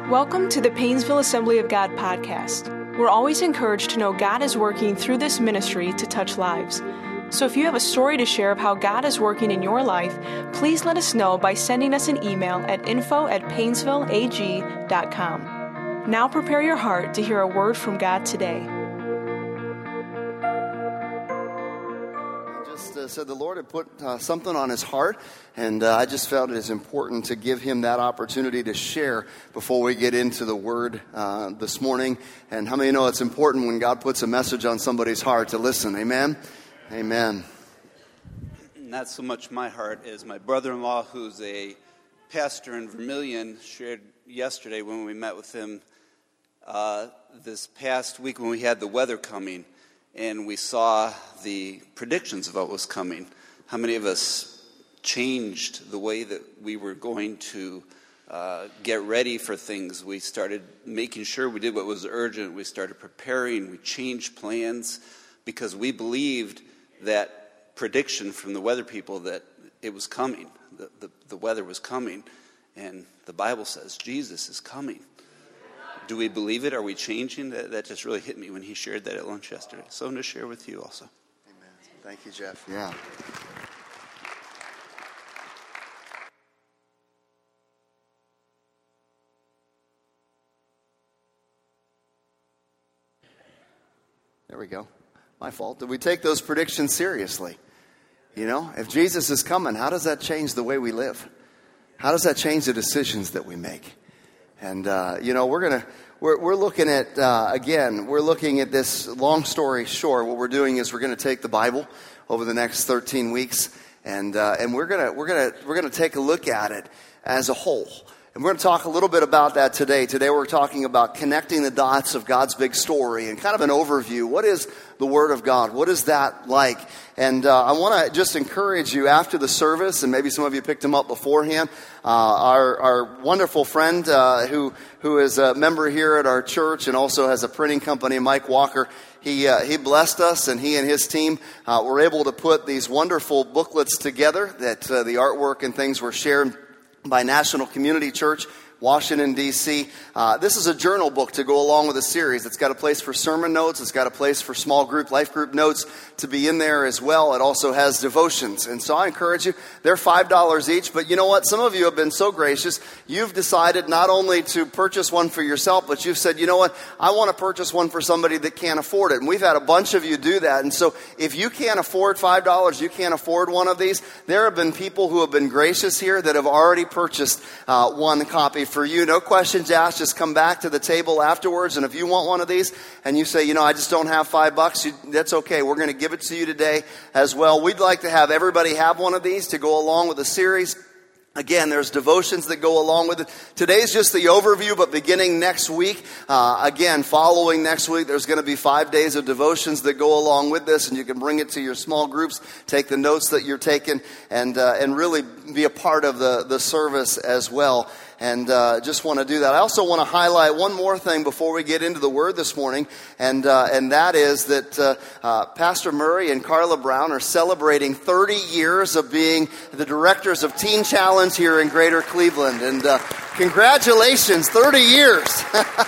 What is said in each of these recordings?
Welcome to the Painesville Assembly of God podcast. We're always encouraged to know God is working through this ministry to touch lives. So if you have a story to share of how God is working in your life, please let us know by sending us an email at info@painesvilleag.com. Now prepare your heart to hear a word from God today. Said the Lord had put something on his heart, and I just felt it is important to give him that opportunity to share before we get into the Word this morning. And how many know it's important when God puts a message on somebody's heart to listen? Amen? Amen. Not so much my heart as my brother-in-law, who's a pastor in Vermilion, shared yesterday when we met with him this past week when we had the weather coming. And we saw the predictions of what was coming. How many of us changed the way that we were going to get ready for things? We started making sure we did what was urgent. We started preparing. We changed plans because we believed that prediction from the weather people that it was coming. The weather was coming. And the Bible says Jesus is coming. Do we believe it? Are we changing? That just really hit me when he shared that at lunch yesterday. So I'm going to share with you also. Amen. Thank you, Jeff. Yeah. There we go. My fault. Did we take those predictions seriously? You know, if Jesus is coming, how does that change the way we live? How does that change the decisions that we make? And, we're looking at, we're looking at this. Long story short, what we're doing is we're going to take the Bible over the next 13 weeks, and we're going to take a look at it as a whole. And we're going to talk a little bit about that today. Today we're talking about connecting the dots of God's big story and kind of an overview. What is the Word of God? What is that like? And I want to just encourage you after the service, and maybe some of you picked him up beforehand, our wonderful friend who is a member here at our church and also has a printing company, Mike Walker. He blessed us, and he and his team were able to put these wonderful booklets together that the artwork and things were shared by National Community Church, Washington, D.C. This is a journal book to go along with a series. It's got a place for sermon notes. It's got a place for small group, life group notes to be in there as well. It also has devotions. And so I encourage you, they're $5 each. But you know what? Some of you have been so gracious. You've decided not only to purchase one for yourself, but you've said, you know what? I want to purchase one for somebody that can't afford it. And we've had a bunch of you do that. And so if you can't afford $5, you can't afford one of these, there have been people who have been gracious here that have already purchased one copy for you. No questions asked. Just come back to the table afterwards. And if you want one of these and you say, I just don't have $5, that's okay. We're going to give it to you today as well. We'd like to have everybody have one of these to go along with the series. Again, there's devotions that go along with it. Today's just the overview, but beginning next week, following next week, there's going to be 5 days of devotions that go along with this, and you can bring it to your small groups, take the notes that you're taking, and really be a part of the service as well. And just want to do that. I also want to highlight one more thing before we get into the Word this morning, and that is that Pastor Murray and Carla Brown are celebrating 30 years of being the directors of Teen Challenge here in Greater Cleveland. And congratulations, 30 years.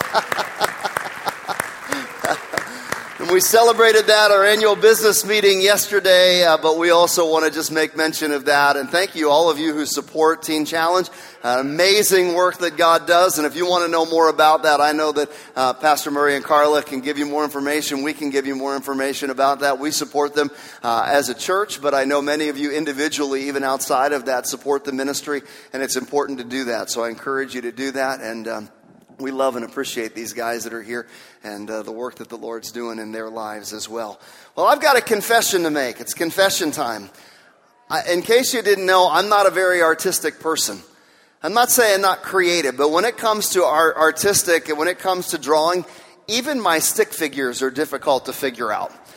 And we celebrated that, our annual business meeting yesterday, but we also want to just make mention of that. And thank you, all of you who support Teen Challenge. Amazing work that God does. And if you want to know more about that, I know that Pastor Murray and Carla can give you more information. We can give you more information about that. We support them as a church, but I know many of you individually, even outside of that, support the ministry, and it's important to do that. So I encourage you to do that. And we love and appreciate these guys that are here and the work that the Lord's doing in their lives as well. Well, I've got a confession to make. It's confession time. In case you didn't know, I'm not a very artistic person. I'm not saying not creative, but when it comes to artistic and when it comes to drawing, even my stick figures are difficult to figure out.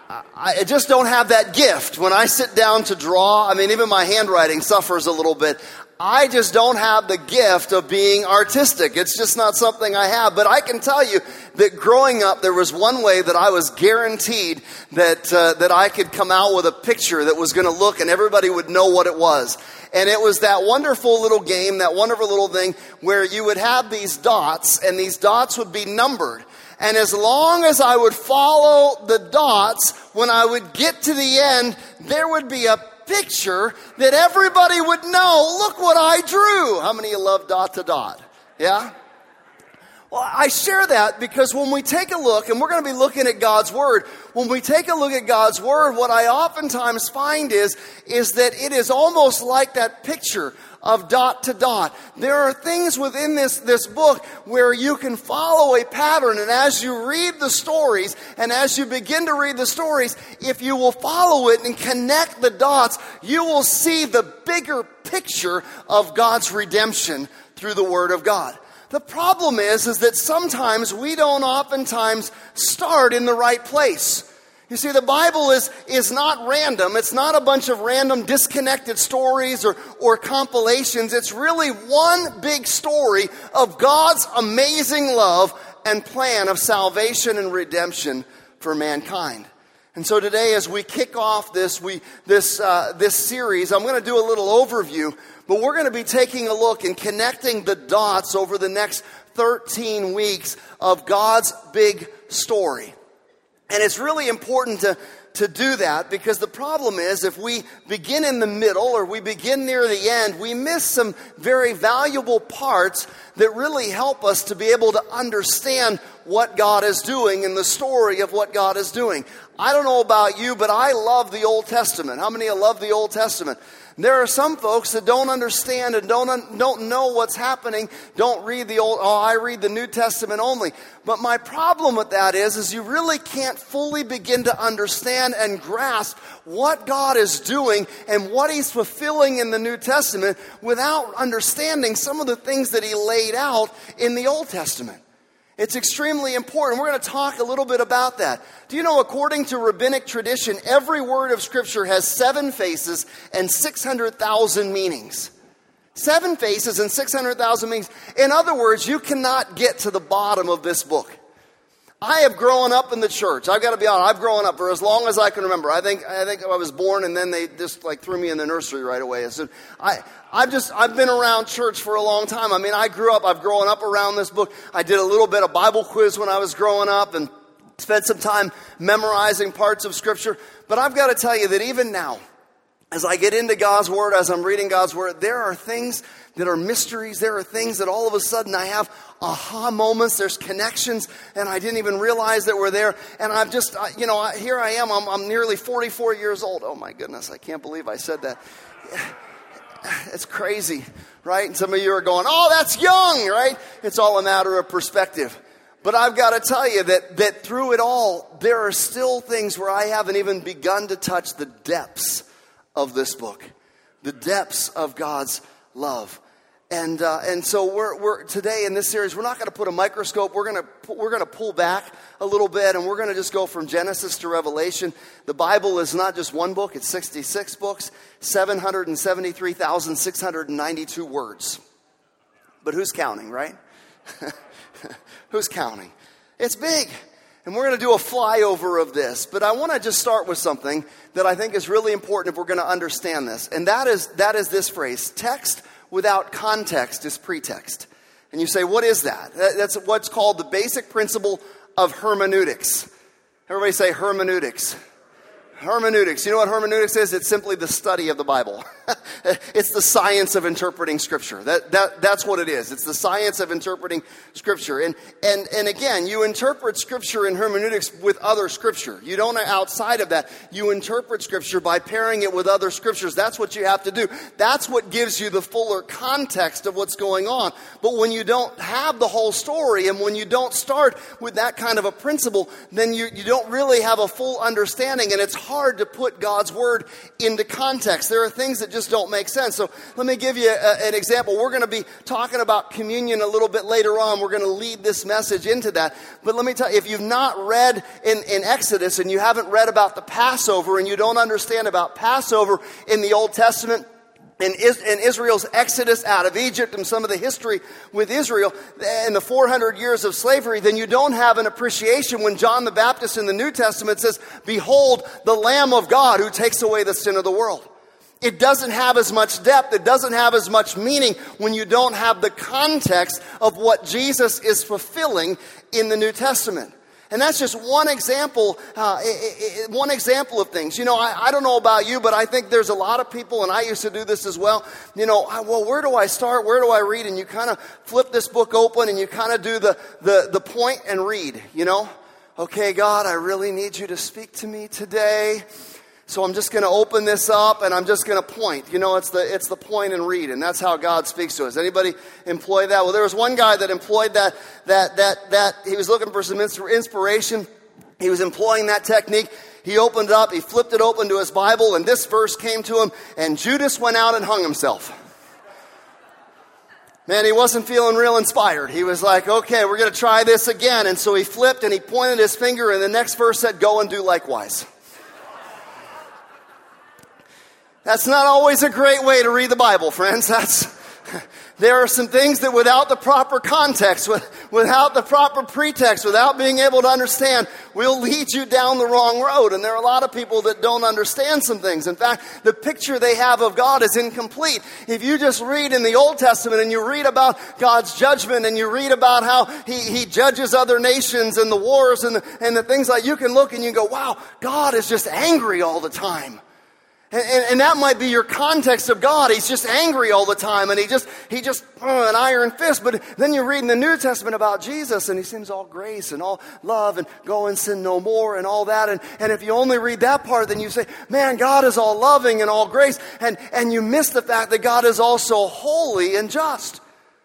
I just don't have that gift. When I sit down to draw, I mean, even my handwriting suffers a little bit. I just don't have the gift of being artistic. It's just not something I have. But I can tell you that growing up, there was one way that I was guaranteed that I could come out with a picture that was going to look and everybody would know what it was. And it was that wonderful little game, that wonderful little thing where you would have these dots and these dots would be numbered. And as long as I would follow the dots, when I would get to the end, there would be a picture that everybody would know, look what I drew. How many of you love dot to dot? Yeah? Well, I share that because when we take a look, and we're going to be looking at God's Word, when we take a look at God's Word, what I oftentimes find is that it is almost like that picture of dot to dot. There are things within this book where you can follow a pattern, and as you read the stories, and as you begin to read the stories, if you will follow it and connect the dots, you will see the bigger picture of God's redemption through the Word of God. The problem is that sometimes we don't oftentimes start in the right place. You see, the Bible is not random. It's not a bunch of random disconnected stories or compilations. It's really one big story of God's amazing love and plan of salvation and redemption for mankind. And so today, as we kick off this series, I'm going to do a little overview, but we're going to be taking a look and connecting the dots over the next 13 weeks of God's big story. And it's really important to do that because the problem is if we begin in the middle or we begin near the end, we miss some very valuable parts that really help us to be able to understand what God is doing and the story of what God is doing. I don't know about you, but I love the Old Testament. How many of you love the Old Testament? There are some folks that don't understand and don't know what's happening, don't read the I read the New Testament only. But my problem with that is you really can't fully begin to understand and grasp what God is doing and what He's fulfilling in the New Testament without understanding some of the things that He laid out in the Old Testament. It's extremely important. We're going to talk a little bit about that. Do you know, according to rabbinic tradition, every word of Scripture has 7 faces and 600,000 meanings. 7 faces and 600,000 meanings. In other words, you cannot get to the bottom of this book. I have grown up in the church. I've got to be honest. I've grown up for as long as I can remember. I think I was born and then they just like threw me in the nursery right away. So I've been around church for a long time. I mean, I've grown up around this book. I did a little bit of Bible quiz when I was growing up and spent some time memorizing parts of Scripture. But I've got to tell you that even now, as I get into God's Word, as I'm reading God's Word, there are things that are mysteries. There are things that all of a sudden I have aha moments. There's connections, and I didn't even realize that were there. And I've just, here I am. I'm nearly 44 years old. Oh, my goodness. I can't believe I said that. It's crazy, right? And some of you are going, oh, that's young, right? It's all a matter of perspective. But I've got to tell you that through it all, there are still things where I haven't even begun to touch the depths of this book, the depths of God's love. And so we're today in this series, we're not going to put a microscope. We're going to pull back a little bit, and we're going to just go from Genesis to Revelation. The Bible is not just one book; it's 66 books, 773,692 words. But who's counting, right? Who's counting? It's big. And we're going to do a flyover of this. But I want to just start with something that I think is really important if we're going to understand this. And that is this phrase: text without context is pretext. And you say, what is that? That's what's called the basic principle of hermeneutics. Everybody say hermeneutics. Hermeneutics. You know what hermeneutics is? It's simply the study of the Bible. It's the science of interpreting Scripture. That's what it is. It's the science of interpreting Scripture. And again, you interpret Scripture in hermeneutics with other Scripture. You don't outside of that. You interpret Scripture by pairing it with other Scriptures. That's what you have to do. That's what gives you the fuller context of what's going on. But when you don't have the whole story, and when you don't start with that kind of a principle, then you don't really have a full understanding, and it's hard to put God's word into context. There are things that just don't make sense. So let me give you an example. We're going to be talking about communion a little bit later on. We're going to lead this message into that. But let me tell you, if you've not read in Exodus and you haven't read about the Passover and you don't understand about Passover in the Old Testament, in Israel's exodus out of Egypt and some of the history with Israel and the 400 years of slavery, then you don't have an appreciation when John the Baptist in the New Testament says, "Behold, the Lamb of God who takes away the sin of the world." It doesn't have as much depth. It doesn't have as much meaning when you don't have the context of what Jesus is fulfilling in the New Testament. And that's just one example of things. You know, I don't know about you, but I think there's a lot of people, and I used to do this as well. You know, well, where do I start? Where do I read? And you kind of flip this book open and you kind of do the point and read, you know. Okay, God, I really need you to speak to me today. So I'm just going to open this up and I'm just going to point. You know, it's the point and read, and that's how God speaks to us. Anybody employ that? Well, there was one guy that employed that he was looking for some inspiration. He was employing that technique. He opened it up, he flipped it open to his Bible, and this verse came to him, and Judas went out and hung himself. Man, he wasn't feeling real inspired. He was like, okay, we're going to try this again. And so he flipped and he pointed his finger, and the next verse said, "Go and do likewise." That's not always a great way to read the Bible, friends. There are some things that without the proper context, without the proper pretext, without being able to understand, will lead you down the wrong road. And there are a lot of people that don't understand some things. In fact, the picture they have of God is incomplete. If you just read in the Old Testament and you read about God's judgment and you read about how He judges other nations and the wars and the things like, you can look and you go, wow, God is just angry all the time. And that might be your context of God. He's just angry all the time, and he just an iron fist. But then you read in the New Testament about Jesus, and he seems all grace and all love and go and sin no more and all that. And if you only read that part, then you say, man, God is all loving and all grace. And you miss the fact that God is also holy and just.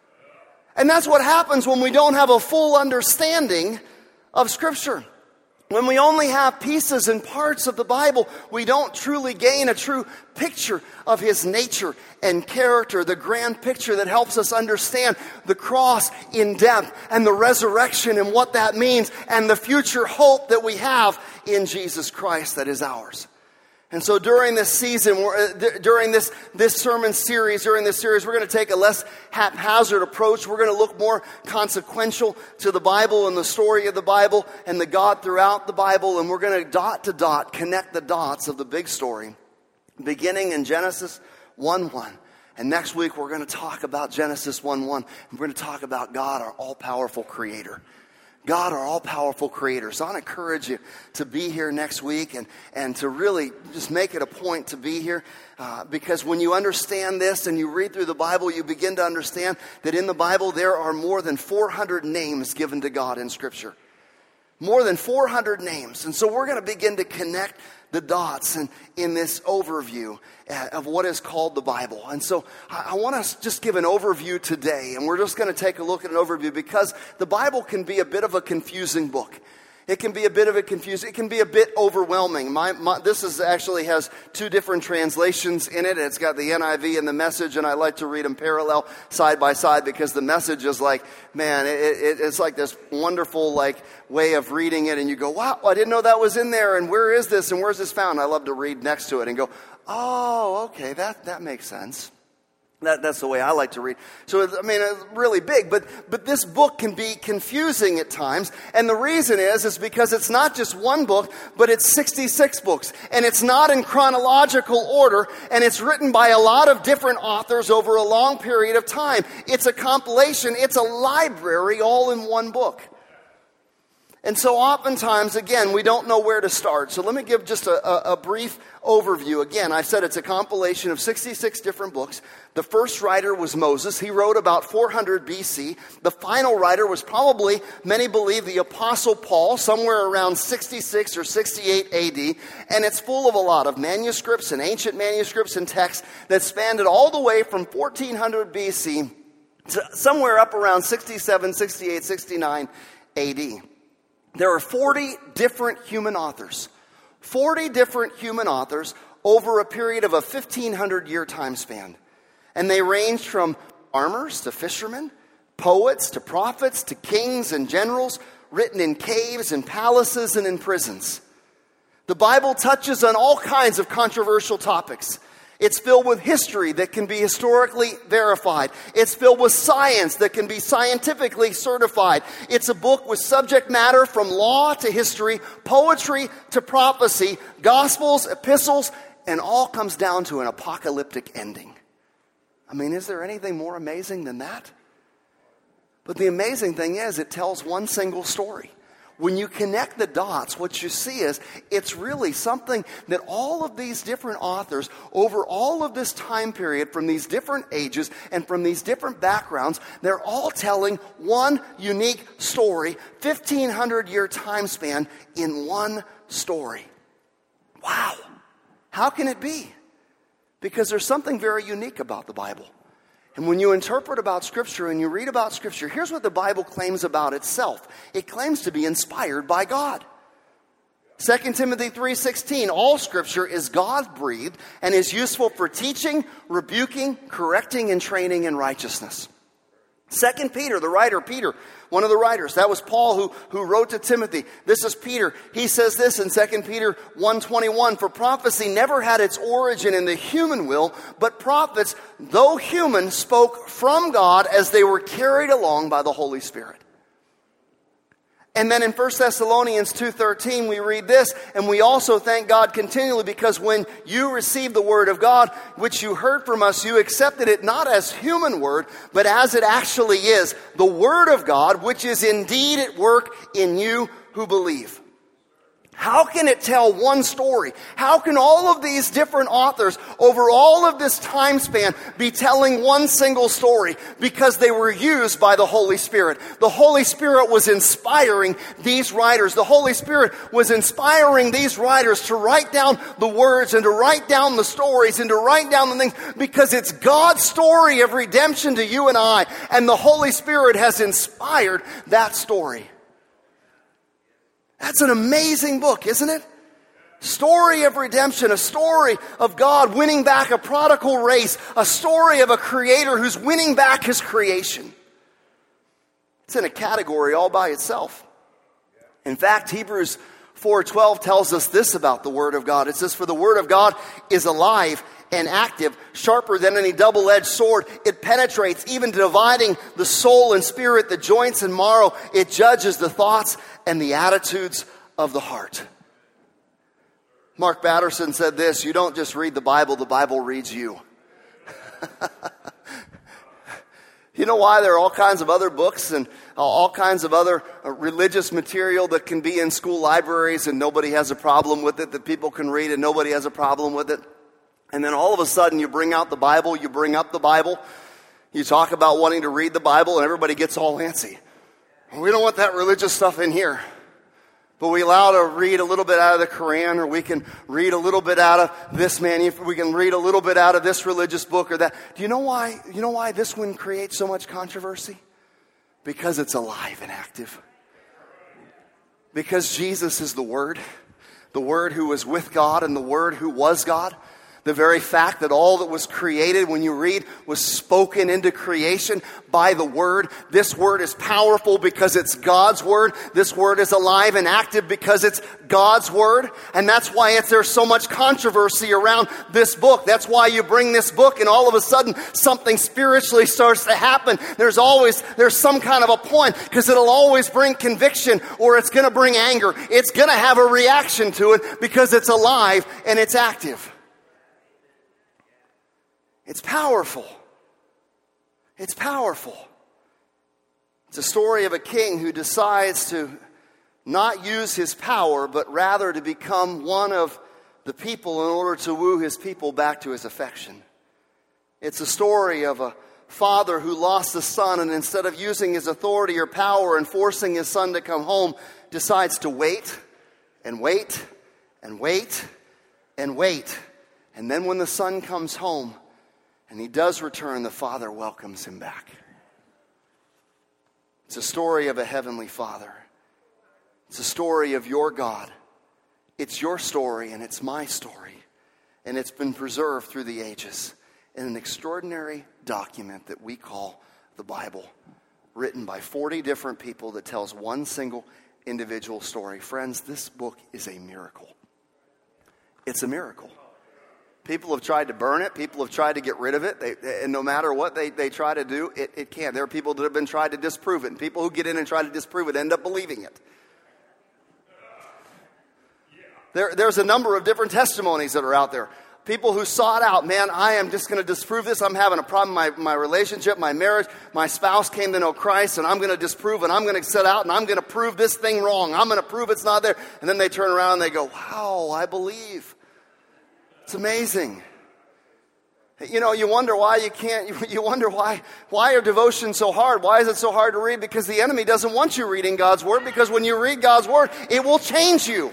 And that's what happens when we don't have a full understanding of Scripture. When we only have pieces and parts of the Bible, we don't truly gain a true picture of His nature and character, the grand picture that helps us understand the cross in depth and the resurrection and what that means and the future hope that we have in Jesus Christ that is ours. And so during this season, during this sermon series, we're going to take a less haphazard approach. We're going to look more consequential to the Bible and the story of the Bible and the God throughout the Bible. And we're going to dot to dot connect the dots of the big story, beginning in Genesis 1:1. And next week, we're going to talk about Genesis 1:1. We're going to talk about God, our all-powerful creator. God, our all-powerful creator. So I want to encourage you to be here next week and to really just make it a point to be here. Because when you understand this and you read through the Bible, you begin to understand that in the Bible there are more than 400 names given to God in Scripture. More than 400 names. And so we're going to begin to connect the dots in this overview of what is called the Bible. And so I want to just give an overview today, and we're just going to take a look at an overview because the Bible can be a bit of a confusing book. It can be a bit overwhelming. This is actually has two different translations in it. It's got the NIV and the Message, and I like to read them parallel side by side because the Message is like, man, it's like this wonderful like way of reading it, and you go, wow, I didn't know that was in there, and where is this, and where's this found? I love to read next to it and go, oh, okay, that makes sense. That's the way I like to read. So, I mean, it's really big, but this book can be confusing at times. And the reason is because it's not just one book, but it's 66 books. And it's not in chronological order, and it's written by a lot of different authors over a long period of time. It's a compilation, it's a library all in one book. And so oftentimes, again, we don't know where to start. So let me give just a brief overview. Again, I said it's a compilation of 66 different books. The first writer was Moses. He wrote about 400 BC. The final writer was probably, many believe, the Apostle Paul, somewhere around 66 or 68 AD. And it's full of a lot of manuscripts and ancient manuscripts and texts that spanned it all the way from 1400 BC to somewhere up around 67, 68, 69 AD. There are 40 different human authors. 40 different human authors over a period of a 1,500-year time span. And they ranged from farmers to fishermen, poets to prophets to kings and generals, written in caves and palaces and in prisons. The Bible touches on all kinds of controversial topics. It's filled with history that can be historically verified. It's filled with science that can be scientifically certified. It's a book with subject matter from law to history, poetry to prophecy, gospels, epistles, and all comes down to an apocalyptic ending. I mean, is there anything more amazing than that? But the amazing thing is, it tells one single story. When you connect the dots, what you see is it's really something that all of these different authors over all of this time period from these different ages and from these different backgrounds, they're all telling one unique story, 1,500-year time span in one story. Wow. How can it be? Because there's something very unique about the Bible. And when you interpret about Scripture and you read about Scripture, here's what the Bible claims about itself. It claims to be inspired by God. 2 Timothy 3:16, all Scripture is God-breathed and is useful for teaching, rebuking, correcting, and training in righteousness. 2 Peter, the writer Peter, one of the writers, that was Paul who wrote to Timothy. This is Peter. He says this in 2 Peter 1:21, for prophecy never had its origin in the human will, but prophets, though human, spoke from God as they were carried along by the Holy Spirit. And then in 1 Thessalonians 2:13 we read this, and we also thank God continually because when you received the word of God, which you heard from us, you accepted it not as human word, but as it actually is, the word of God, which is indeed at work in you who believe. How can it tell one story? How can all of these different authors over all of this time span be telling one single story? Because they were used by the Holy Spirit. The Holy Spirit was inspiring these writers. The Holy Spirit was inspiring these writers to write down the words and to write down the stories and to write down the things because it's God's story of redemption to you and I. And the Holy Spirit has inspired that story. That's an amazing book, isn't it? Story of redemption, a story of God winning back a prodigal race, a story of a creator who's winning back his creation. It's in a category all by itself. In fact, Hebrews 4:12 tells us this about the Word of God. It says, for the Word of God is alive and active, sharper than any double-edged sword. It penetrates, even dividing the soul and spirit, the joints and marrow. It judges the thoughts and the attitudes of the heart. Mark Batterson said this, you don't just read the Bible reads you. You know why there are all kinds of other books and all kinds of other religious material that can be in school libraries and nobody has a problem with it, that people can read and nobody has a problem with it? And then all of a sudden you bring out the Bible, you bring up the Bible, you talk about wanting to read the Bible, and everybody gets all antsy. We don't want that religious stuff in here. But we allow to read a little bit out of the Quran, or we can read a little bit out of this we can read a little bit out of this religious book or that. Do you know why? You know why this one creates so much controversy? Because it's alive and active. Because Jesus is the Word who was with God and the Word who was God. The very fact that all that was created, when you read, was spoken into creation by the Word. This Word is powerful because it's God's Word. This Word is alive and active because it's God's Word. And that's why there's so much controversy around this book. That's why you bring this book and all of a sudden something spiritually starts to happen. There's some kind of a point because it'll always bring conviction or it's going to bring anger. It's going to have a reaction to it because it's alive and it's active. It's powerful. It's powerful. It's a story of a king who decides to not use his power, but rather to become one of the people in order to woo his people back to his affection. It's a story of a father who lost a son, and instead of using his authority or power and forcing his son to come home, decides to wait and wait and wait and wait. And then when the son comes home, and he does return, the Father welcomes him back. It's a story of a heavenly Father. It's a story of your God It's your story and it's my story. And it's been preserved through the ages in an extraordinary document that we call the Bible, written by 40 different people that tells one single individual story. Friends, this book is a miracle. It's a miracle. People have tried to burn it. People have tried to get rid of it. And no matter what they try to do, it can't. There are people that have been tried to disprove it. And people who get in and try to disprove it end up believing it. There's a number of different testimonies that are out there. People who sought out, man, I am just going to disprove this. I'm having a problem in my relationship, my marriage. My spouse came to know Christ, and I'm going to disprove, and I'm going to set out, and I'm going to prove this thing wrong. I'm going to prove it's not there. And then they turn around and they go, wow, I believe. It's amazing. You know, you wonder why you can't, you wonder why are devotions so hard? Why is it so hard to read? Because the enemy doesn't want you reading God's Word, because when you read God's Word, it will change you.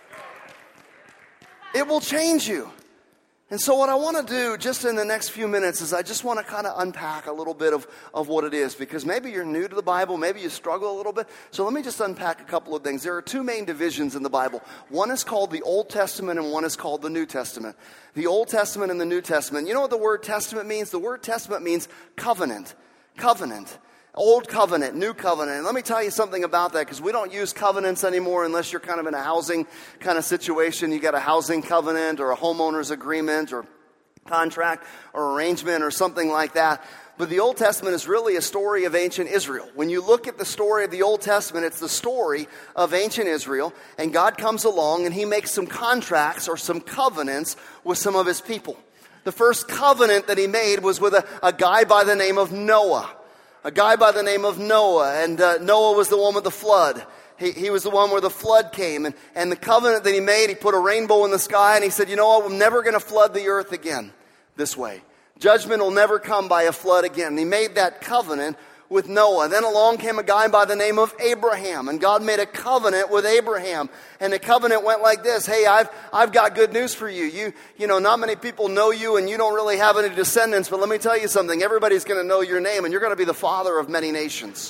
It will change you. And so what I want to do just in the next few minutes is I just want to kind of unpack a little bit of what it is, because maybe you're new to the Bible, maybe you struggle a little bit. So let me just unpack a couple of things. There are two main divisions in the Bible. One is called the Old Testament and one is called the New Testament. The Old Testament and the New Testament. You know what the word testament means? The word testament means covenant. Covenant. Old covenant, new covenant. And let me tell you something about that, because we don't use covenants anymore unless you're kind of in a housing kind of situation. You got a housing covenant or a homeowner's agreement or contract or arrangement or something like that. But the Old Testament is really a story of ancient Israel. When you look at the story of the Old Testament, it's the story of ancient Israel. And God comes along and he makes some contracts or some covenants with some of his people. The first covenant that he made was with a guy by the name of Noah. A guy by the name of Noah, and Noah was the one with the flood. He was the one where the flood came, and the covenant that he made, he put a rainbow in the sky, and he said, you know what, we're never going to flood the earth again this way. Judgment will never come by a flood again. And he made that covenant with Noah. Then along came a guy by the name of Abraham, and God made a covenant with Abraham. And the covenant went like this: hey, I've got good news for you. You know, not many people know you, and you don't really have any descendants, but let me tell you something. Everybody's going to know your name, and you're going to be the father of many nations.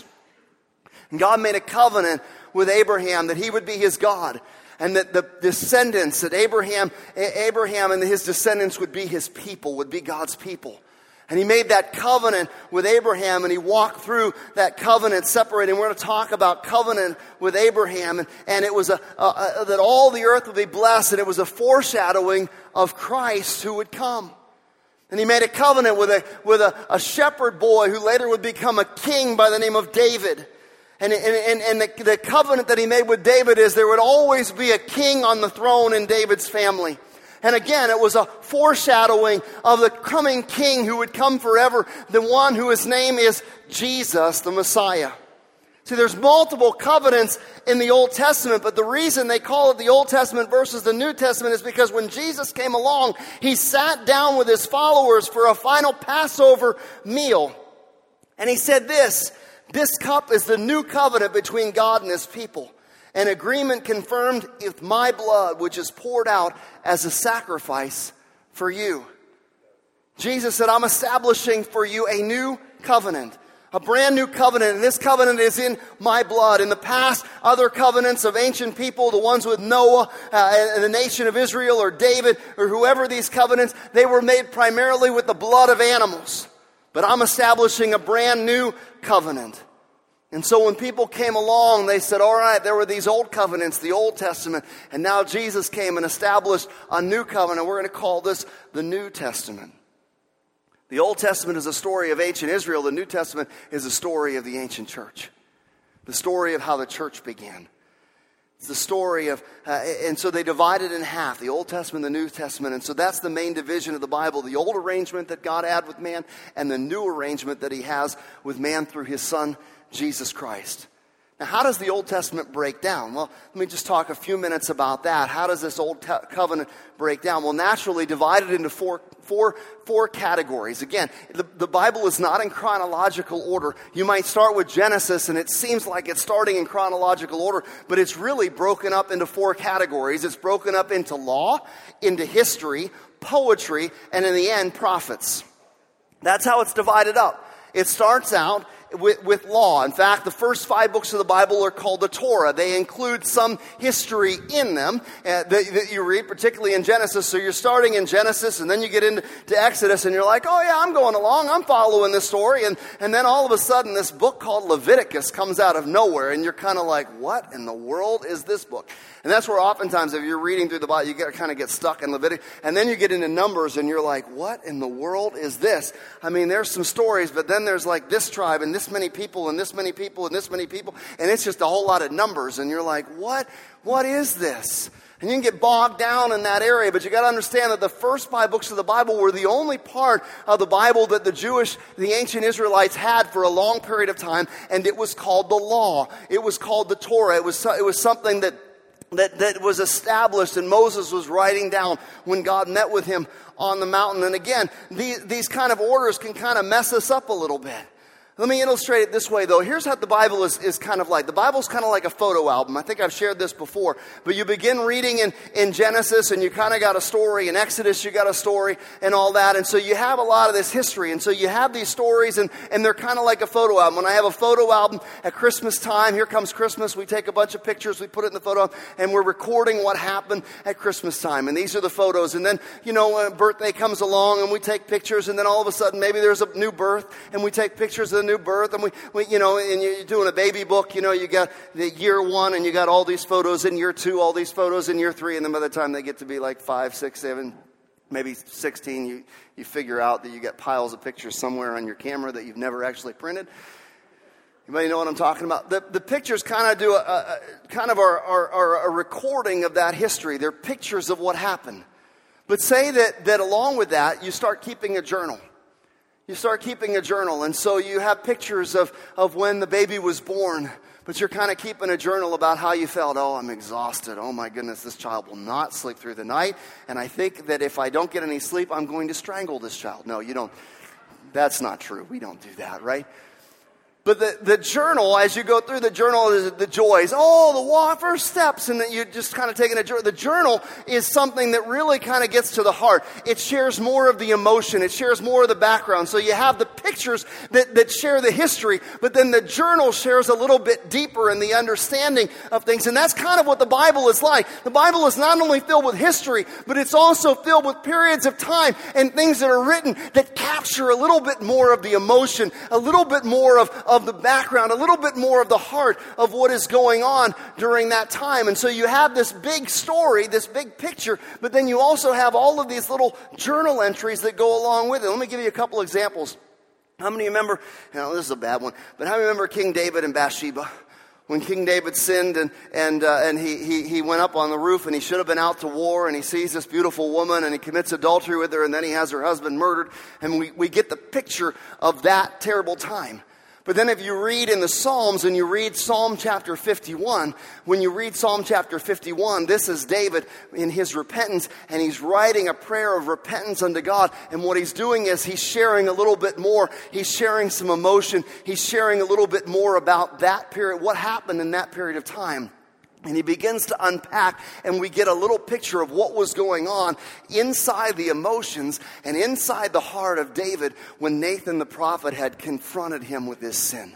And God made a covenant with Abraham that he would be his God, and that the descendants, that Abraham and his descendants would be his people, would be God's people. And he made that covenant with Abraham, and he walked through that covenant separating. We're going to talk about covenant with Abraham, and it was that all the earth would be blessed, and it was a foreshadowing of Christ who would come. And he made a covenant with a shepherd boy who later would become a king by the name of David. And the covenant that he made with David is there would always be a king on the throne in David's family. And again, it was a foreshadowing of the coming king who would come forever, the one whose name is Jesus, the Messiah. See, there's multiple covenants in the Old Testament, but the reason they call it the Old Testament versus the New Testament is because when Jesus came along, he sat down with his followers for a final Passover meal. And he said this cup is the new covenant between God and his people. An agreement confirmed with my blood, which is poured out as a sacrifice for you. Jesus said, I'm establishing for you a new covenant, a brand new covenant, and this covenant is in my blood. In the past, other covenants of ancient people, the ones with Noah and the nation of Israel or David or whoever these covenants, they were made primarily with the blood of animals. But I'm establishing a brand new covenant. And so when people came along, they said, all right, there were these old covenants, the Old Testament, and now Jesus came and established a new covenant. We're going to call this the New Testament. The Old Testament is a story of ancient Israel. The New Testament is a story of the ancient church. The story of how the church began. It's the story of, and so they divided in half, the Old Testament and the New Testament. And so that's the main division of the Bible, the old arrangement that God had with man and the new arrangement that he has with man through his Son, Jesus Christ. Now, how does the Old Testament break down? Well, let me just talk a few minutes about that. How does this Old Covenant break down? Well, naturally divided into four categories. Again, the Bible is not in chronological order. You might start with Genesis, and it seems like it's starting in chronological order, but it's really broken up into four categories. It's broken up into law, into history, poetry, and in the end, prophets. That's how it's divided up. It starts out with law. In fact, the first 5 books of the Bible are called the Torah. They include some history in them that you read, particularly in Genesis. So you're starting in Genesis, and then you get into Exodus, and you're like, oh yeah, I'm going along, I'm following this story. And then all of a sudden, this book called Leviticus comes out of nowhere, and you're kind of like, what in the world is this book? And that's where oftentimes, if you're reading through the Bible, you kind of get stuck in Leviticus. And then you get into Numbers, and you're like, what in the world is this? I mean, there's some stories, but then there's like this tribe, and this many people, and this many people, and this many people. And it's just a whole lot of numbers. And you're like, what? What is this? And you can get bogged down in that area, but you got to understand that the first 5 books of the Bible were the only part of the Bible that the ancient Israelites had for a long period of time, and it was called the law. It was called the Torah. It was something that was established, and Moses was writing down when God met with him on the mountain. And again, these kind of orders can kind of mess us up a little bit. Let me illustrate it this way, though. Here's what the Bible is kind of like. The Bible's kind of like a photo album. I think I've shared this before. But you begin reading in Genesis, and you kind of got a story. In Exodus, you got a story and all that. And so you have a lot of this history. And so you have these stories, and they're kind of like a photo album. When I have a photo album at Christmas time, here comes Christmas. We take a bunch of pictures, we put it in the photo album, and we're recording what happened at Christmas time. And these are the photos. And then, a birthday comes along, and we take pictures. And then all of a sudden, maybe there's a new birth, and we take pictures of the new birth, and and you're doing a baby book, you got the year 1, and you got all these photos in year 2, all these photos in year 3, and then by the time they get to be like 5, 6, 7, maybe 16, you figure out that you got piles of pictures somewhere on your camera that you've never actually printed. Anybody know what I'm talking about? The pictures kind of do are a recording of that history. They're pictures of what happened. But say that along with that, you start keeping a journal. You start keeping a journal, and so you have pictures of when the baby was born, but you're kind of keeping a journal about how you felt. Oh, I'm exhausted. Oh my goodness, this child will not sleep through the night, and I think that if I don't get any sleep, I'm going to strangle this child. No, you don't. That's not true. We don't do that, right? But the journal, as you go through the journal, is the joys. Oh, the first steps, and then you're just kind of taking a journal. The journal is something that really kind of gets to the heart. It shares more of the emotion. It shares more of the background. So you have the pictures that share the history, but then the journal shares a little bit deeper in the understanding of things. And that's kind of what the Bible is like. The Bible is not only filled with history, but it's also filled with periods of time and things that are written that capture a little bit more of the emotion, a little bit more of the background, a little bit more of the heart of what is going on during that time. And so you have this big story, this big picture, but then you also have all of these little journal entries that go along with it. Let me give you a couple examples. How many remember, this is a bad one, but how many remember King David and Bathsheba? When King David sinned and he went up on the roof, and he should have been out to war, and he sees this beautiful woman, and he commits adultery with her, and then he has her husband murdered, and we get the picture of that terrible time. But then if you read in the Psalms, and you read Psalm chapter 51, when you read Psalm chapter 51, this is David in his repentance, and he's writing a prayer of repentance unto God. And what he's doing is he's sharing a little bit more. He's sharing some emotion. He's sharing a little bit more about that period, what happened in that period of time. And he begins to unpack, and we get a little picture of what was going on inside the emotions and inside the heart of David when Nathan the prophet had confronted him with his sin.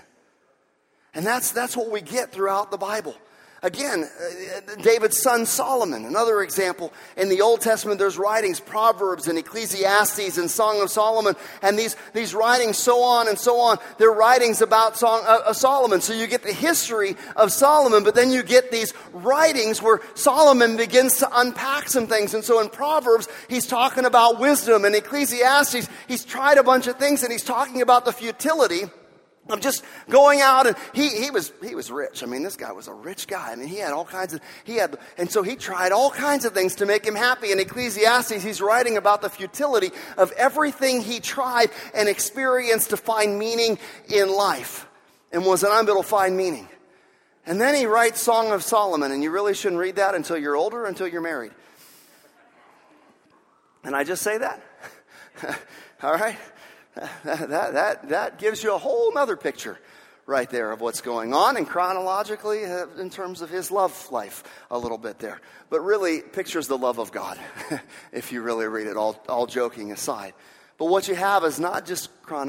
And that's what we get throughout the Bible. Again, David's son Solomon, another example. In the Old Testament, there's writings, Proverbs and Ecclesiastes and Song of Solomon, and these writings, so on and so on. They're writings about Solomon. So you get the history of Solomon, but then you get these writings where Solomon begins to unpack some things. And so in Proverbs, he's talking about wisdom. In Ecclesiastes, he's tried a bunch of things, and he's talking about the futility of just going out. And he was rich. I mean, this guy was a rich guy. I mean, he had all kinds of, and so he tried all kinds of things to make him happy. In Ecclesiastes, he's writing about the futility of everything he tried and experienced to find meaning in life, and was unable to find meaning. And then he writes Song of Solomon, and you really shouldn't read that until you're older, until you're married. And I just say that. All right? That gives you a whole other picture right there of what's going on, and chronologically in terms of his love life a little bit there. But really pictures the love of God if you really read it, all joking aside. But what you have is not just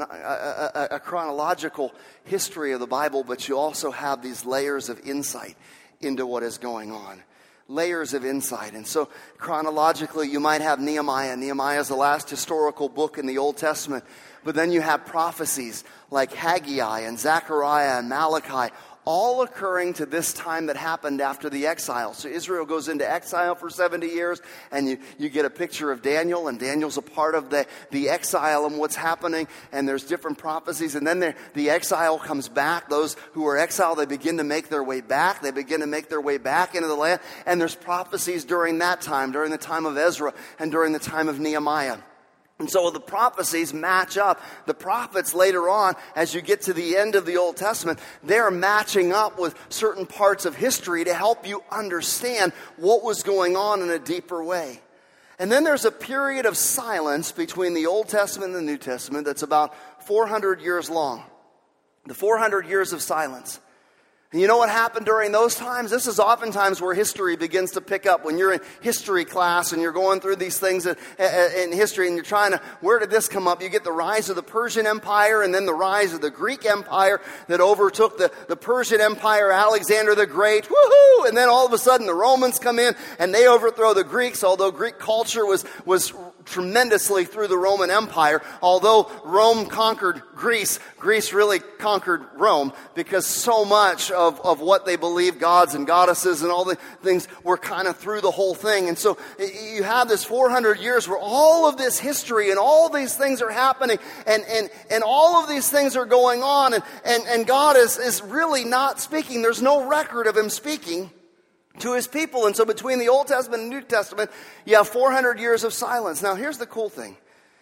a chronological history of the Bible, but you also have these layers of insight into what is going on. Layers of insight. And so chronologically, you might have Nehemiah. Nehemiah is the last historical book in the Old Testament. But then you have prophecies like Haggai and Zechariah and Malachi, all occurring to this time that happened after the exile. So Israel goes into exile for 70 years, and you get a picture of Daniel, and Daniel's a part of the exile and what's happening, and there's different prophecies, and then the exile comes back. Those who are exiled, they begin to make their way back. They begin to make their way back into the land, and there's prophecies during that time, during the time of Ezra, and during the time of Nehemiah. And so the prophecies match up. The prophets later on, as you get to the end of the Old Testament, they're matching up with certain parts of history to help you understand what was going on in a deeper way. And then there's a period of silence between the Old Testament and the New Testament that's about 400 years long. The 400 years of silence. And you know what happened during those times? This is oftentimes where history begins to pick up. When you're in history class and you're going through these things in history and you're trying to, where did this come up? You get the rise of the Persian Empire and then the rise of the Greek Empire that overtook the Persian Empire, Alexander the Great. Woohoo! And then all of a sudden the Romans come in and they overthrow the Greeks, although Greek culture was tremendously through the Roman Empire. Although Rome conquered Greece, Greece really conquered Rome because so much of what they believed, gods and goddesses and all the things, were kind of through the whole thing. And so you have this 400 years where all of this history and all these things are happening and all of these things are going on and God is really not speaking. There's no record of him speaking to his people. And so between the Old Testament and New Testament, you have 400 years of silence. Now here's the cool thing.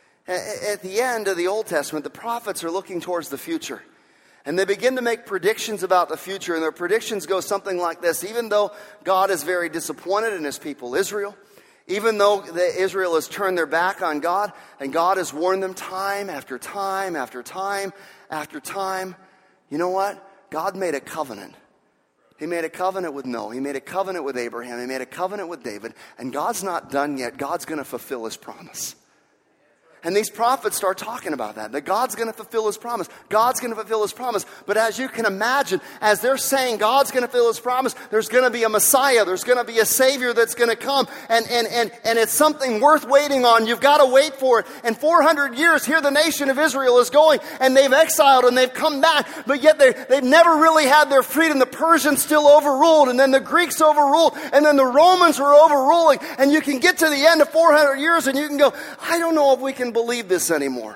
At the end of the Old Testament, the prophets are looking towards the future. And they begin to make predictions about the future. And their predictions go something like this. Even though God is very disappointed in his people, Israel, even though Israel has turned their back on God, and God has warned them time after time after time after time, you know what? God made a covenant. He made a covenant with Noah. He made a covenant with Abraham. He made a covenant with David. And God's not done yet. God's going to fulfill his promise. And these prophets start talking about that God's going to fulfill his promise. God's going to fulfill his promise. But as you can imagine, as they're saying God's going to fulfill his promise, there's going to be a Messiah. There's going to be a Savior that's going to come. And it's something worth waiting on. You've got to wait for it. And 400 years, here the nation of Israel is going, and they've exiled and they've come back. But yet they've never really had their freedom. The Persians still overruled, and then the Greeks overruled, and then the Romans were overruling. And you can get to the end of 400 years and you can go, I don't know if we can believe this anymore.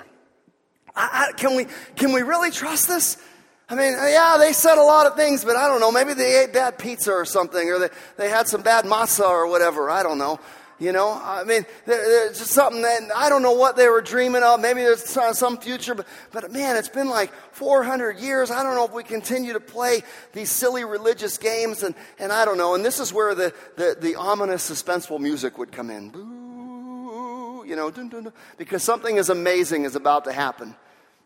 Can we really trust this? I mean, yeah, they said a lot of things, but I don't know. Maybe they ate bad pizza or something, or they had some bad matzah or whatever. I don't know. You know, I mean, there's just something that I don't know what they were dreaming of. Maybe there's some future, but man, it's been like 400 years. I don't know if we continue to play these silly religious games, and I don't know. And this is where the ominous, suspenseful music would come in. Boo. You know, dun, dun, dun, because something as amazing is about to happen.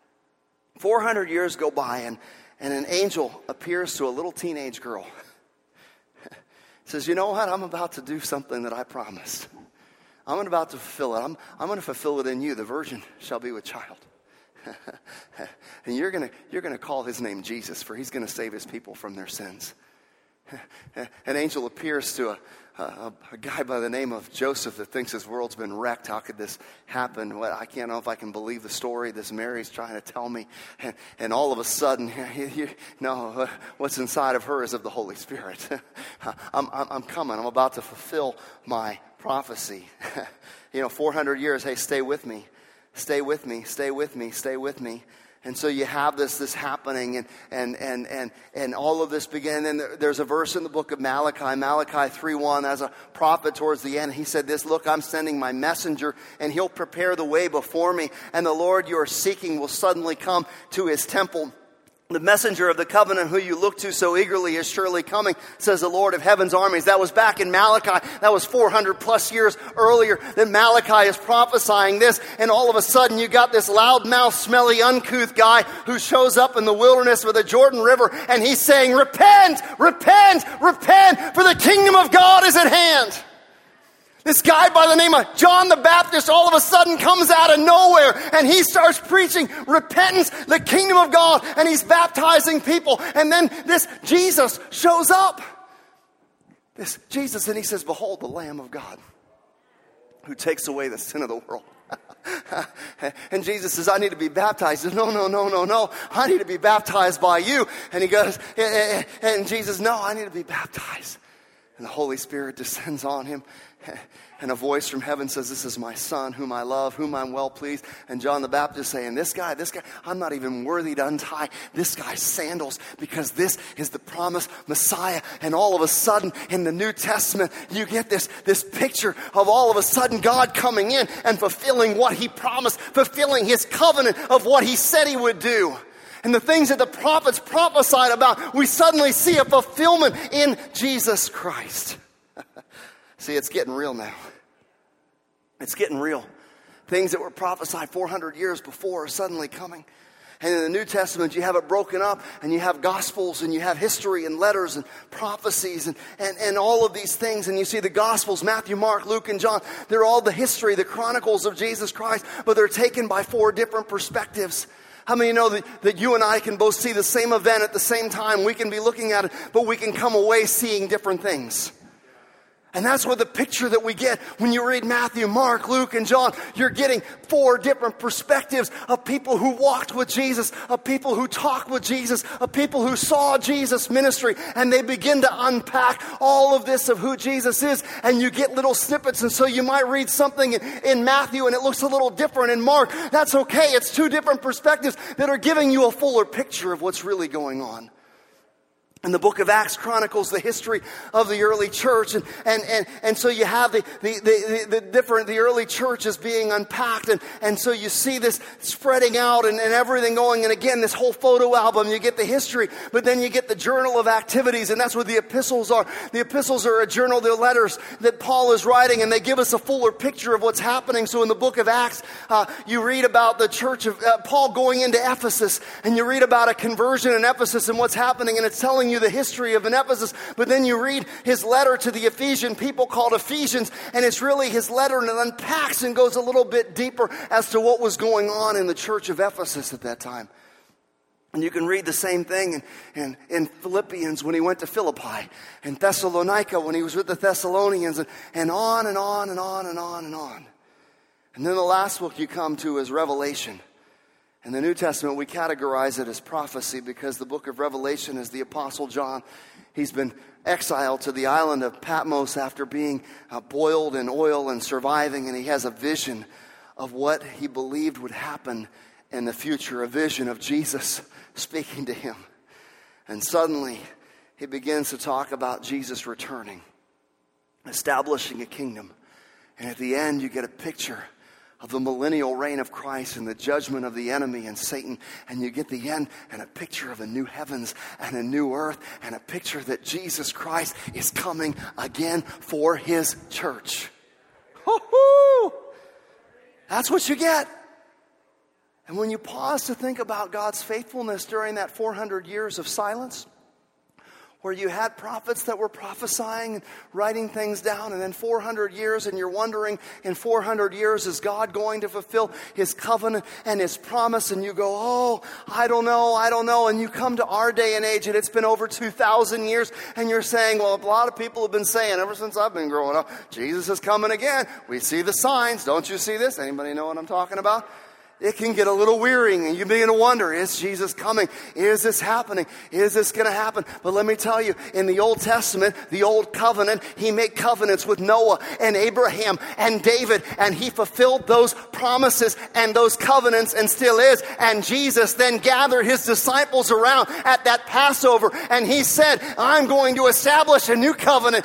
400 years go by, and an angel appears to a little teenage girl. Says, you know what? I'm about to do something that I promised. I'm about to fulfill it. I'm going to fulfill it in you. The virgin shall be with child. And you're going to call his name Jesus, for he's going to save his people from their sins. An angel appears to a guy by the name of Joseph that thinks his world's been wrecked. How could this happen? Well, I can't know if I can believe the story this Mary's trying to tell me. And all of a sudden, what's inside of her is of the Holy Spirit. I'm coming. I'm about to fulfill my prophecy. 400 years, hey, stay with me. Stay with me, stay with me, stay with me. And so you have this happening, and all of this began. And there's a verse in the book of Malachi 3:1, as a prophet towards the end. He said this, look, I'm sending my messenger, and he'll prepare the way before me. And the Lord you are seeking will suddenly come to his temple. The messenger of the covenant who you look to so eagerly is surely coming, says the Lord of heaven's armies. That was back in Malachi. That was 400 plus years earlier that Malachi is prophesying this. And all of a sudden you got this loudmouth, smelly, uncouth guy who shows up in the wilderness with the Jordan River. And he's saying, repent, repent, repent, for the kingdom of God is at hand. This guy by the name of John the Baptist all of a sudden comes out of nowhere and he starts preaching repentance, the kingdom of God, and he's baptizing people. And then this Jesus shows up. This Jesus, and he says, behold the Lamb of God who takes away the sin of the world. And Jesus says, I need to be baptized. He says, no. I need to be baptized by you. And he goes, and Jesus, no, I need to be baptized. And the Holy Spirit descends on him. And a voice from heaven says, this is my son whom I love, whom I'm well pleased. And John the Baptist saying, this guy, I'm not even worthy to untie this guy's sandals because this is the promised Messiah. And all of a sudden in the New Testament, you get this picture of all of a sudden God coming in and fulfilling what he promised, fulfilling his covenant of what he said he would do. And the things that the prophets prophesied about, we suddenly see a fulfillment in Jesus Christ. See, it's getting real now. It's getting real. Things that were prophesied 400 years before are suddenly coming. And in the New Testament, you have it broken up, and you have Gospels, and you have history, and letters, and prophecies, and all of these things. And you see the Gospels, Matthew, Mark, Luke, and John, they're all the history, the chronicles of Jesus Christ, but they're taken by 4 different perspectives. How many know that you and I can both see the same event at the same time? We can be looking at it, but we can come away seeing different things. And that's what the picture that we get when you read Matthew, Mark, Luke, and John. You're getting 4 different perspectives of people who walked with Jesus, of people who talked with Jesus, of people who saw Jesus' ministry. And they begin to unpack all of this of who Jesus is. And you get little snippets. And so you might read something in Matthew and it looks a little different in Mark. That's okay. It's 2 different perspectives that are giving you a fuller picture of what's really going on. And the book of Acts chronicles the history of the early church. And so you have the early church is being unpacked. And so you see this spreading out and everything going. And again, this whole photo album, you get the history, but then you get the journal of activities. And that's what the epistles are. The epistles are a journal, they're letters that Paul is writing. And they give us a fuller picture of what's happening. So in the book of Acts, you read about the church of Paul going into Ephesus. And you read about a conversion in Ephesus and what's happening. And it's telling you the history of Ephesus, but then you read his letter to the Ephesian people called Ephesians, and it's really his letter, and it unpacks and goes a little bit deeper as to what was going on in the church of Ephesus at that time. And you can read the same thing in Philippians when he went to Philippi, and Thessalonica when he was with the Thessalonians, and on and on and on and on and on. And then the last book you come to is Revelation. In the New Testament, we categorize it as prophecy because the book of Revelation is the Apostle John. He's been exiled to the island of Patmos after being boiled in oil and surviving, and he has a vision of what he believed would happen in the future, a vision of Jesus speaking to him. And suddenly, he begins to talk about Jesus returning, establishing a kingdom. And at the end, you get a picture of the millennial reign of Christ and the judgment of the enemy and Satan. And you get the end and a picture of a new heavens and a new earth and a picture that Jesus Christ is coming again for his church. Woo-hoo! That's what you get. And when you pause to think about God's faithfulness during that 400 years of silence, where you had prophets that were prophesying and writing things down, and then 400 years, and you're wondering, in 400 years, is God going to fulfill his covenant and his promise? And you go, oh, I don't know. And you come to our day and age, and it's been over 2,000 years, and you're saying, well, a lot of people have been saying, ever since I've been growing up, Jesus is coming again. We see the signs. Don't you see this? Anybody know what I'm talking about? It can get a little wearying, and you begin to wonder, is Jesus coming? Is this happening? Is this going to happen? But let me tell you, in the Old Testament, the Old Covenant, he made covenants with Noah and Abraham and David, and he fulfilled those promises and those covenants and still is. And Jesus then gathered his disciples around at that Passover, and he said, I'm going to establish a new covenant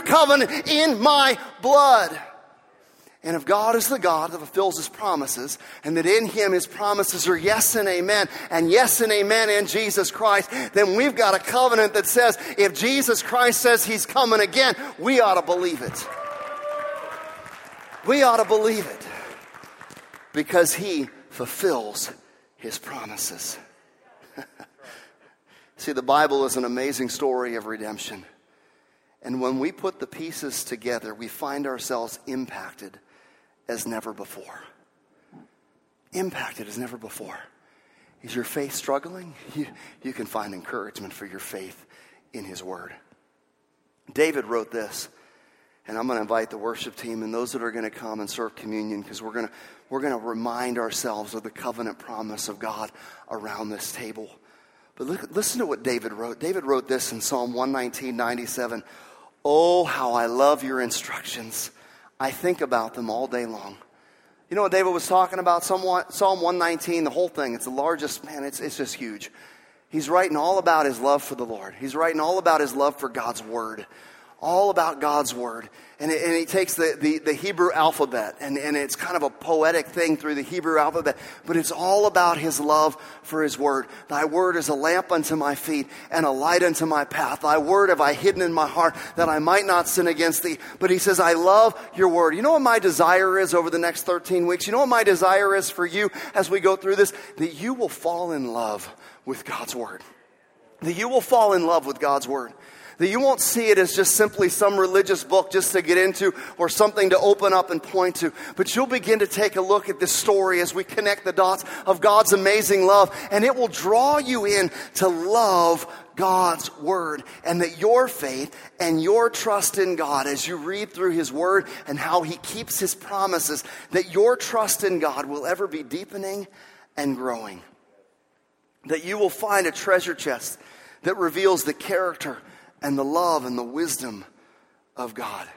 in my blood. And if God is the God that fulfills his promises, and that in him his promises are yes and amen in Jesus Christ, then we've got a covenant that says if Jesus Christ says he's coming again, we ought to believe it. We ought to believe it because he fulfills his promises. See, the Bible is an amazing story of redemption. And when we put the pieces together, we find ourselves impacted as never before. Impacted as never before. Is your faith struggling? You can find encouragement for your faith in his word. David wrote this, and I'm going to invite the worship team and those that are going to come and serve communion, because we're going to remind ourselves of the covenant promise of God around this table. But listen to what David wrote. David wrote this in Psalm 119:97. Oh, how I love your instructions. I think about them all day long. You know what David was talking about? Psalm 119, the whole thing. It's the largest, man, it's just huge. He's writing all about his love for the Lord. He's writing all about his love for God's word. All about God's word. And he takes the Hebrew alphabet, and it's kind of a poetic thing through the Hebrew alphabet, but it's all about his love for his word. Thy word is a lamp unto my feet and a light unto my path. Thy word have I hidden in my heart that I might not sin against thee. But he says, I love your word. You know what my desire is over the next 13 weeks? You know what my desire is for you as we go through this? That you will fall in love with God's word. That you will fall in love with God's word. That you won't see it as just simply some religious book just to get into or something to open up and point to. But you'll begin to take a look at this story as we connect the dots of God's amazing love. And it will draw you in to love God's word. And that your faith and your trust in God as you read through his word and how he keeps his promises, that your trust in God will ever be deepening and growing. That you will find a treasure chest that reveals the character and the love and the wisdom of God.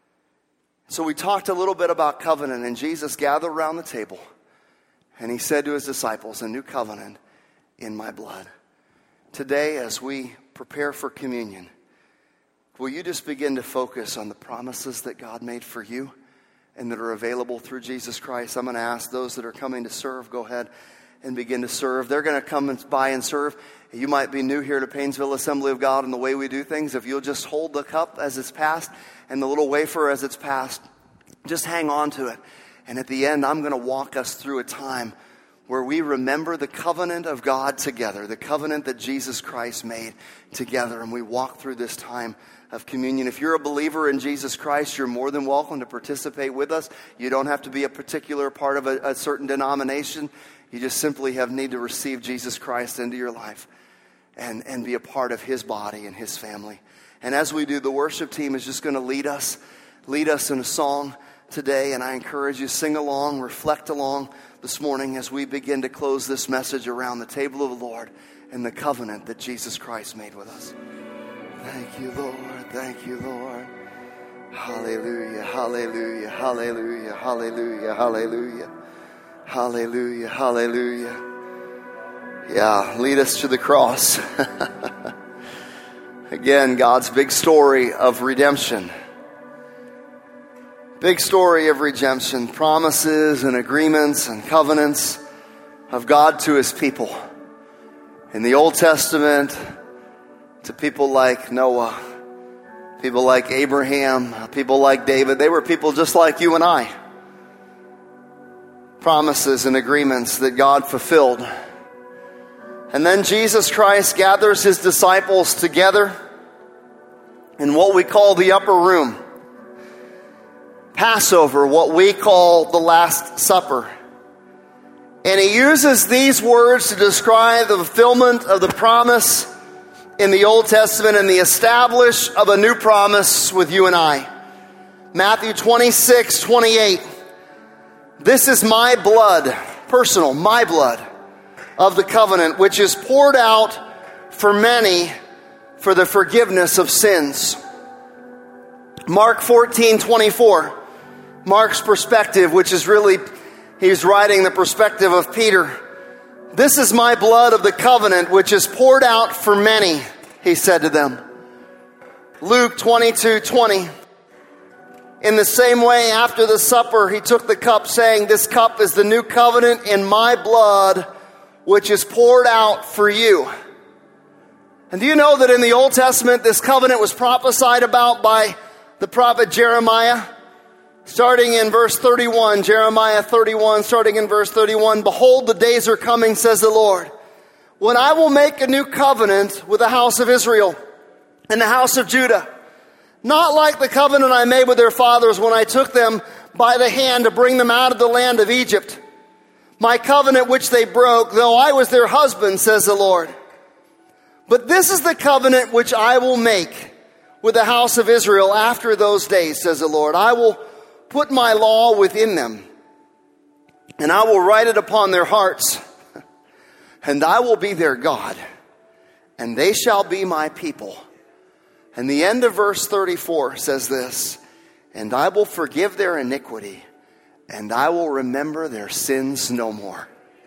So we talked a little bit about covenant, and Jesus gathered around the table, and he said to his disciples, a new covenant in my blood. Today, as we prepare for communion, will you just begin to focus on the promises that God made for you and that are available through Jesus Christ? I'm going to ask those that are coming to serve, go ahead and begin to serve. They're going to come by and serve. You might be new here to Painesville Assembly of God and the way we do things. If you'll just hold the cup as it's passed and the little wafer as it's passed, just hang on to it. And at the end, I'm going to walk us through a time where we remember the covenant of God together, the covenant that Jesus Christ made together, and we walk through this time of communion. If you're a believer in Jesus Christ, you're more than welcome to participate with us. You don't have to be a particular part of a certain denomination. You just simply need to receive Jesus Christ into your life and be a part of his body and his family. And as we do, the worship team is just going to lead us in a song today. And I encourage you, sing along, reflect along this morning as we begin to close this message around the table of the Lord and the covenant that Jesus Christ made with us. Thank you, Lord. Thank you, Lord. Hallelujah, hallelujah, hallelujah, hallelujah, hallelujah. Hallelujah, hallelujah. Yeah, lead us to the cross. Again, God's big story of redemption. Big story of redemption. Promises and agreements and covenants of God to his people. In the Old Testament, to people like Noah, people like Abraham, people like David. They were people just like you and I. Promises and agreements that God fulfilled. And then Jesus Christ gathers his disciples together in what we call the upper room. Passover, what we call the Last Supper. And he uses these words to describe the fulfillment of the promise in the Old Testament and the establish of a new promise with you and I. Matthew 26:28. This is my blood, personal, my blood, of the covenant, which is poured out for many for the forgiveness of sins. Mark 14:24. Mark's perspective, which is really, he's writing the perspective of Peter. This is my blood of the covenant, which is poured out for many, he said to them. Luke 22:20. In the same way, after the supper, he took the cup, saying, this cup is the new covenant in my blood, which is poured out for you. And do you know that in the Old Testament, this covenant was prophesied about by the prophet Jeremiah? Starting in verse 31, Jeremiah 31, starting in verse 31, behold, the days are coming, says the Lord, when I will make a new covenant with the house of Israel and the house of Judah. Not like the covenant I made with their fathers when I took them by the hand to bring them out of the land of Egypt. My covenant which they broke, though I was their husband, says the Lord. But this is the covenant which I will make with the house of Israel after those days, says the Lord. I will put my law within them, and I will write it upon their hearts, and I will be their God, and they shall be my people. And the end of verse 34 says this, and I will forgive their iniquity, and I will remember their sins no more.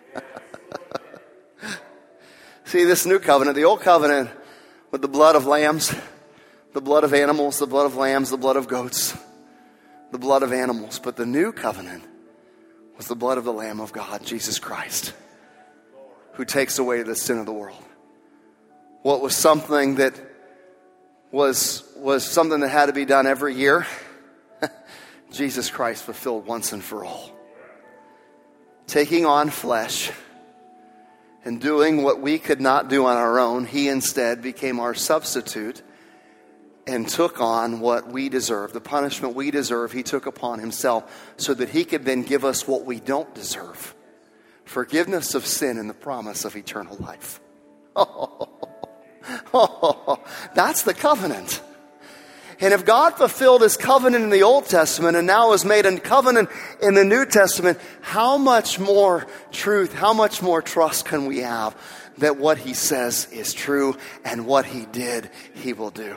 See, this new covenant, the old covenant with the blood of lambs, the blood of animals, the blood of lambs, the blood of goats, the blood of animals. But the new covenant was the blood of the Lamb of God, Jesus Christ, who takes away the sin of the world. What was something that was something that had to be done every year, Jesus Christ fulfilled once and for all. Taking on flesh and doing what we could not do on our own, he instead became our substitute and took on what we deserve. The punishment we deserve, he took upon himself so that he could then give us what we don't deserve. Forgiveness of sin and the promise of eternal life. That's the covenant. And if God fulfilled his covenant in the Old Testament and now has made a covenant in the New Testament, how much more truth, how much more trust can we have that what he says is true and what he did, he will do?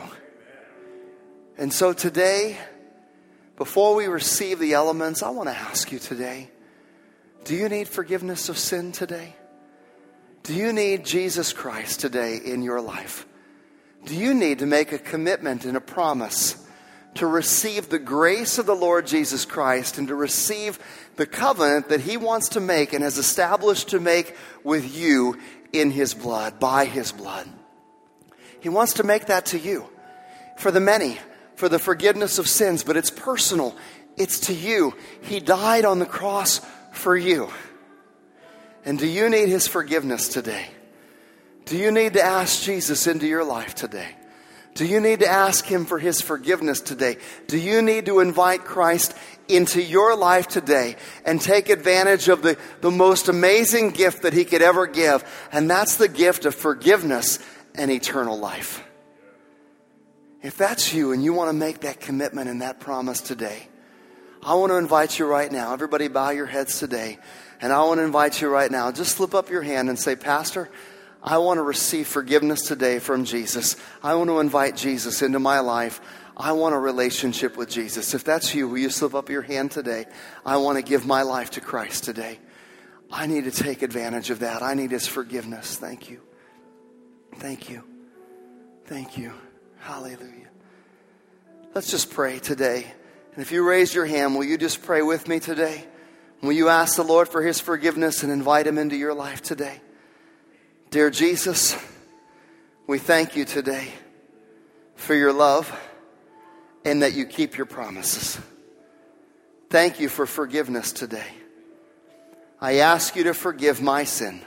And so today, before we receive the elements, I want to ask you today, do you need forgiveness of sin today? Do you need Jesus Christ today in your life? Do you need to make a commitment and a promise to receive the grace of the Lord Jesus Christ and to receive the covenant that he wants to make and has established to make with you in his blood, by his blood? He wants to make that to you. For the many, for the forgiveness of sins, but it's personal. It's to you. He died on the cross for you. And do you need his forgiveness today? Do you need to ask Jesus into your life today? Do you need to ask him for his forgiveness today? Do you need to invite Christ into your life today and take advantage of the most amazing gift that he could ever give? And that's the gift of forgiveness and eternal life. If that's you and you want to make that commitment and that promise today, I want to invite you right now. Everybody bow your heads today. And I want to invite you right now. Just slip up your hand and say, Pastor, I want to receive forgiveness today from Jesus. I want to invite Jesus into my life. I want a relationship with Jesus. If that's you, will you slip up your hand today? I want to give my life to Christ today. I need to take advantage of that. I need his forgiveness. Thank you. Thank you. Thank you. Hallelujah. Let's just pray today. And if you raise your hand, will you just pray with me today? Will you ask the Lord for his forgiveness and invite him into your life today? Dear Jesus, we thank you today for your love and that you keep your promises. Thank you for forgiveness today. I ask you to forgive my sin.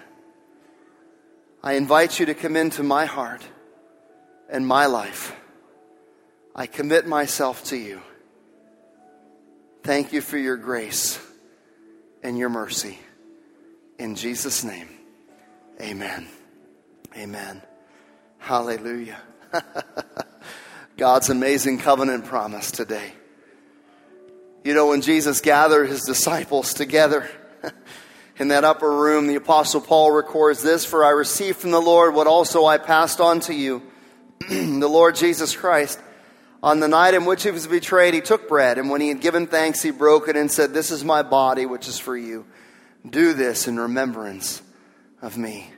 I invite you to come into my heart and my life. I commit myself to you. Thank you for your grace and your mercy. In Jesus' name, amen. Amen. Hallelujah. God's amazing covenant promise today. You know, when Jesus gathered his disciples together in that upper room, the Apostle Paul records this, "For I received from the Lord what also I passed on to you. The Lord Jesus Christ, on the night in which he was betrayed, he took bread, and when he had given thanks, he broke it and said, 'This is my body, which is for you. Do this in remembrance of me.'"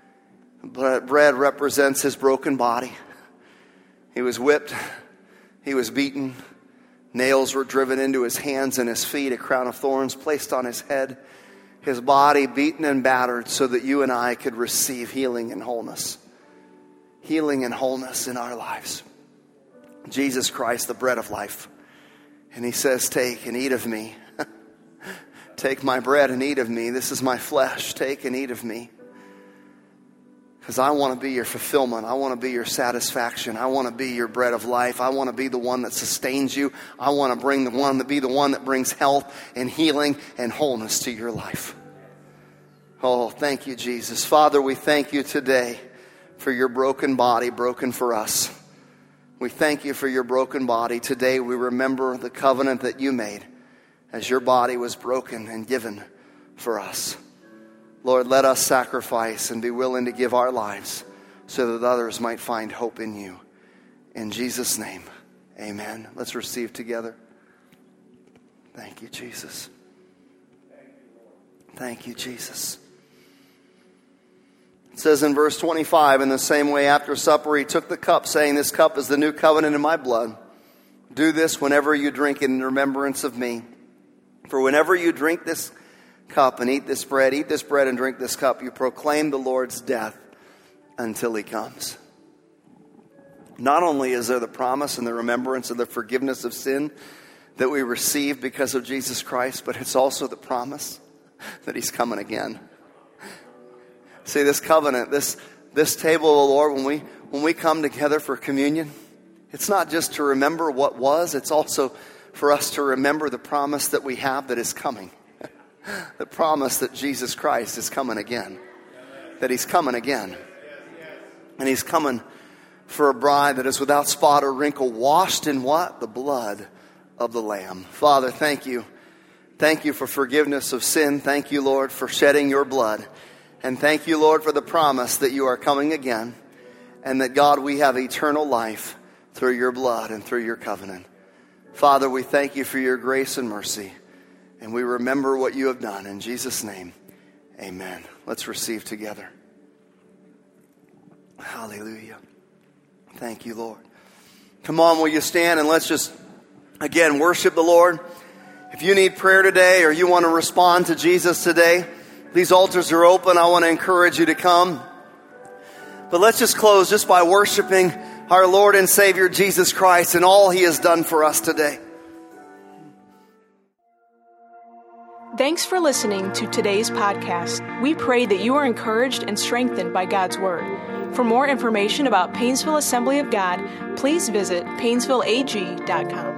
Bread represents his broken body. He was whipped. He was beaten. Nails were driven into his hands and his feet. A crown of thorns placed on his head. His body beaten and battered so that you and I could receive healing and wholeness. Healing and wholeness in our lives. Jesus Christ, the bread of life. And he says, "Take and eat of me. Take my bread and eat of me. This is my flesh. Take and eat of me." Because I want to be your fulfillment. I want to be your satisfaction. I want to be your bread of life. I want to be the one that sustains you. I want to be the one that brings health and healing and wholeness to your life. Oh, thank you, Jesus. Father, we thank you today for your broken body, broken for us. We thank you for your broken body. Today we remember the covenant that you made as your body was broken and given for us. Lord, let us sacrifice and be willing to give our lives so that others might find hope in you. In Jesus' name, amen. Let's receive together. Thank you, Jesus. Thank you, Jesus. It says in verse 25, in the same way after supper he took the cup, saying, "This cup is the new covenant in my blood. Do this whenever you drink it in remembrance of me. For whenever you drink this cup and eat this bread and drink this cup, you proclaim the Lord's death until he comes." Not only is there the promise and the remembrance of the forgiveness of sin that we receive because of Jesus Christ, but it's also the promise that he's coming again. See, this covenant, this table of the Lord, when we come together for communion, it's not just to remember what was, it's also for us to remember the promise that we have that is coming. The promise that Jesus Christ is coming again. That he's coming again. And he's coming for a bride that is without spot or wrinkle, washed in what? The blood of the Lamb. Father, thank you. Thank you for forgiveness of sin. Thank you, Lord, for shedding your blood. And thank you, Lord, for the promise that you are coming again. And that, God, we have eternal life through your blood and through your covenant. Father, we thank you for your grace and mercy. And we remember what you have done. In Jesus' name, amen. Let's receive together. Hallelujah. Thank you, Lord. Come on, will you stand and let's just, again, worship the Lord. If you need prayer today or you want to respond to Jesus today, these altars are open. I want to encourage you to come. But let's just close just by worshiping our Lord and Savior Jesus Christ and all he has done for us today. Thanks for listening to today's podcast. We pray that you are encouraged and strengthened by God's Word. For more information about Painesville Assembly of God, please visit painesvilleag.com.